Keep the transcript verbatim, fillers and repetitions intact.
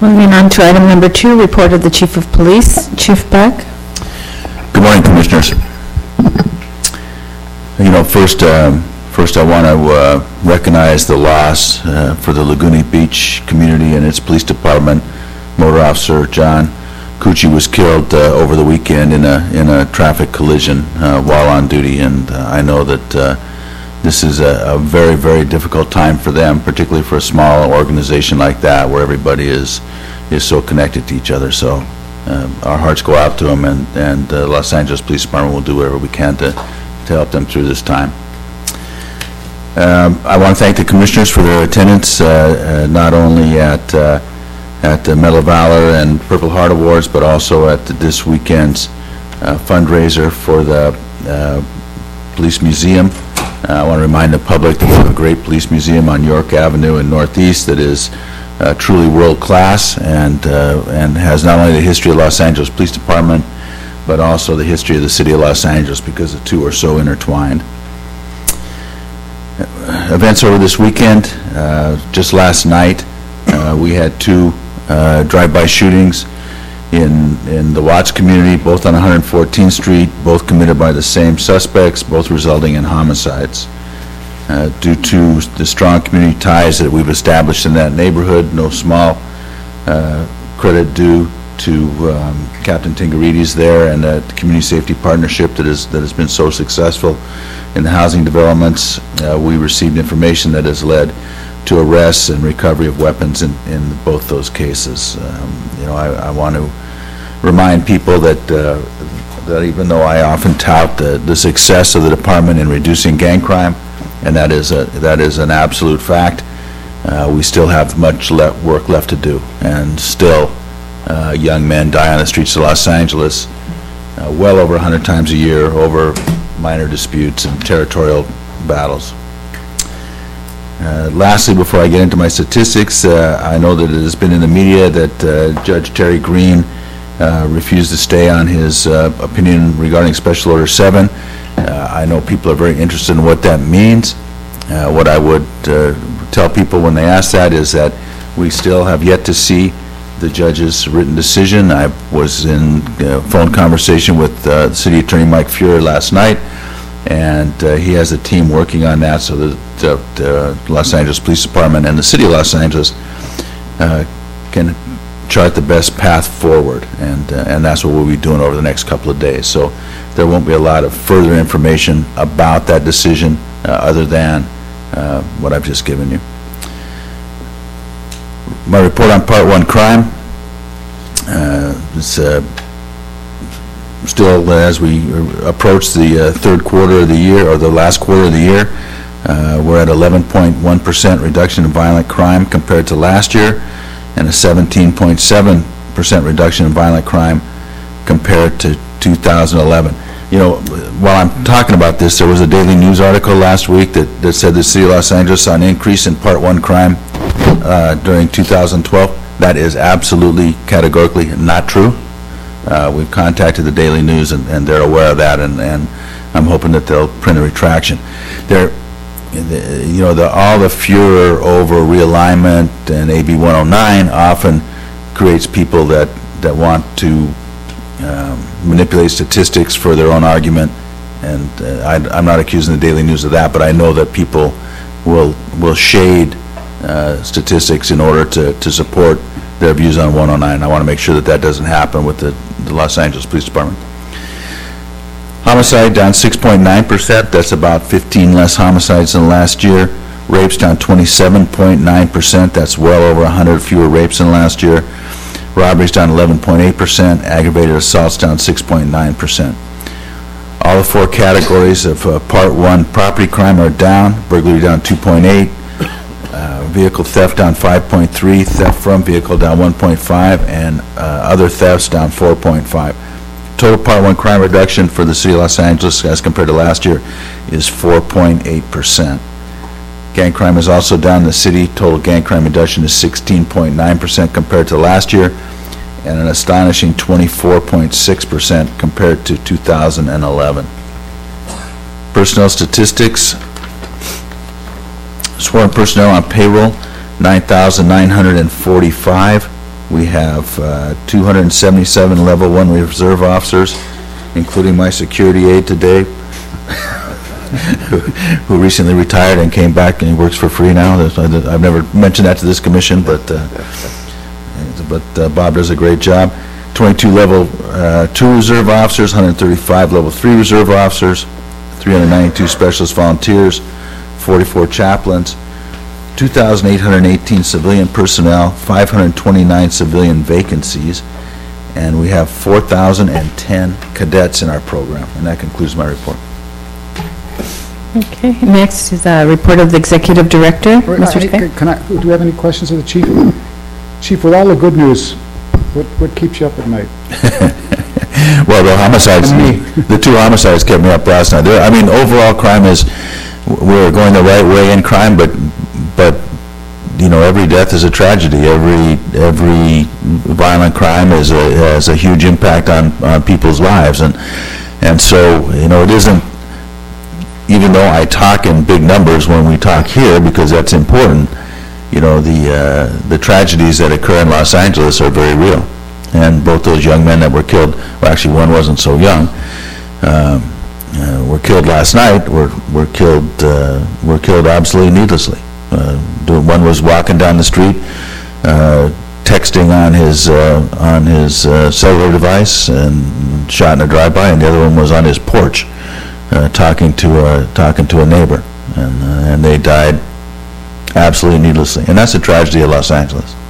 Moving on to item number two, report of the Chief of Police. Chief Beck. Good morning, Commissioners. You know, first, um, first I want to uh, recognize the loss uh, for the Laguna Beach community and its police department. Motor Officer John Cucci was killed uh, over the weekend in a in a traffic collision uh, while on duty, and uh, I know that uh, this is a, a very, very difficult time for them, particularly for a small organization like that, where everybody is is so connected to each other. So uh, our hearts go out to them, and and the Los Angeles Police Department will do whatever we can to to help them through this time. Um, I want to thank the commissioners for their attendance, uh, uh, not only at uh, at the Medal of Valor and Purple Heart Awards, but also at the, this weekend's uh, fundraiser for the uh, Police Museum. Uh, I want to remind the public that we have a great police museum on York Avenue in Northeast that is uh, truly world-class and, uh, and has not only the history of Los Angeles Police Department, but also the history of the city of Los Angeles, because the two are so intertwined. Uh, events over this weekend, uh, just last night, uh, we had two Uh, drive-by shootings in in the Watts community, both on one hundred fourteenth Street, both committed by the same suspects, both resulting in homicides. Uh, due to the strong community ties that we've established in that neighborhood, no small uh, credit due to um, Captain Tingarides there and that community safety partnership that is that has been so successful in the housing developments. Uh, we received information that has led to arrests and recovery of weapons in, in both those cases. Um, you know, I, I want to remind people that uh, that even though I often tout the, the success of the department in reducing gang crime, and that is a that is an absolute fact, uh, we still have much le work left to do, and still uh, young men die on the streets of Los Angeles uh, well over one hundred times a year over minor disputes and territorial battles. Uh, lastly, before I get into my statistics, uh, I know that it has been in the media that uh, Judge Terry Green uh, refused to stay on his uh, opinion regarding Special Order seven. Uh, I know people are very interested in what that means. Uh, what I would uh, tell people when they ask that is that we still have yet to see the judge's written decision. I was in uh, phone conversation with uh, the City Attorney Mike Fuhrer last night, and uh, he has a team working on that so that the uh, Los Angeles Police Department and the City of Los Angeles uh, can chart the best path forward, and uh, and that's what we'll be doing over the next couple of days. So there won't be a lot of further information about that decision uh, other than uh, what I've just given you. My report on Part One crime. Uh, it's uh, still, uh, as we approach the uh, third quarter of the year, or the last quarter of the year, uh, we're at eleven point one percent reduction in violent crime compared to last year, and a seventeen point seven percent reduction in violent crime compared to two thousand eleven. You know, while I'm talking about this, there was a Daily News article last week that, that said the City of Los Angeles saw an increase in Part One crime uh, during two thousand twelve. That is absolutely, categorically not true. Uh, we've contacted the Daily News, and, and they're aware of that, and, and I'm hoping that they'll print a retraction. They're, you know, the, all the furor over realignment and A B one oh nine often creates people that, that want to um, manipulate statistics for their own argument, and uh, I, I'm not accusing the Daily News of that, but I know that people will, will shade uh, statistics in order to, to support their views on one oh nine. I want to make sure that that doesn't happen with the, the Los Angeles Police Department. Homicide down six point nine percent. That's about fifteen less homicides than last year. Rapes down twenty-seven point nine percent. That's well over one hundred fewer rapes than last year. Robberies down eleven point eight percent. Aggravated assaults down six point nine percent. All the four categories of uh, Part One property crime are down. Burglary down two point eight. Uh, vehicle theft down five point three, theft from vehicle down one point five, and uh, other thefts down four point five. Total Part One crime reduction for the City of Los Angeles as compared to last year is four point eight percent. Gang crime is also down in the city. Total gang crime reduction is sixteen point nine percent compared to last year, and an astonishing twenty-four point six percent compared to two thousand eleven. Personnel statistics. Sworn personnel on payroll, nine thousand nine hundred forty-five. We have uh, two hundred seventy-seven Level one Reserve officers, including my security aide today, who who recently retired and came back and he works for free now. That's- I've never mentioned that to this commission, but uh, but uh, Bob does a great job. twenty-two Level uh, two Reserve officers, one hundred thirty-five Level three Reserve officers, three hundred ninety-two Specialist Volunteers, forty-four chaplains, two thousand eight hundred eighteen civilian personnel, five hundred twenty-nine civilian vacancies, and we have four thousand ten cadets in our program. And that concludes my report. Okay, next is a report of the executive director. Mister Hey, Takei? Can I, do we have any questions of the chief? Chief, with all the good news, what, what keeps you up at night? Well, the homicides, And me. the two homicides kept me up last night. There, I mean, overall crime is, we're going the right way in crime, but, but, you know, every death is a tragedy. Every, every violent crime is a, has a huge impact on, on people's lives. And, and so, you know, it isn't, even though I talk in big numbers when we talk here, because that's important, you know, the, uh, the tragedies that occur in Los Angeles are very real. And both those young men that were killed, well, actually, one wasn't so young, um, uh, were killed last night, were, were killed, uh, were killed absolutely needlessly. Uh, the- one was walking down the street, uh, texting on his, uh, on his uh, cellular device and shot in a drive-by, and the other one was on his porch, uh, talking to a, talking to a neighbor, and, uh, and they died absolutely needlessly. And that's the tragedy of Los Angeles.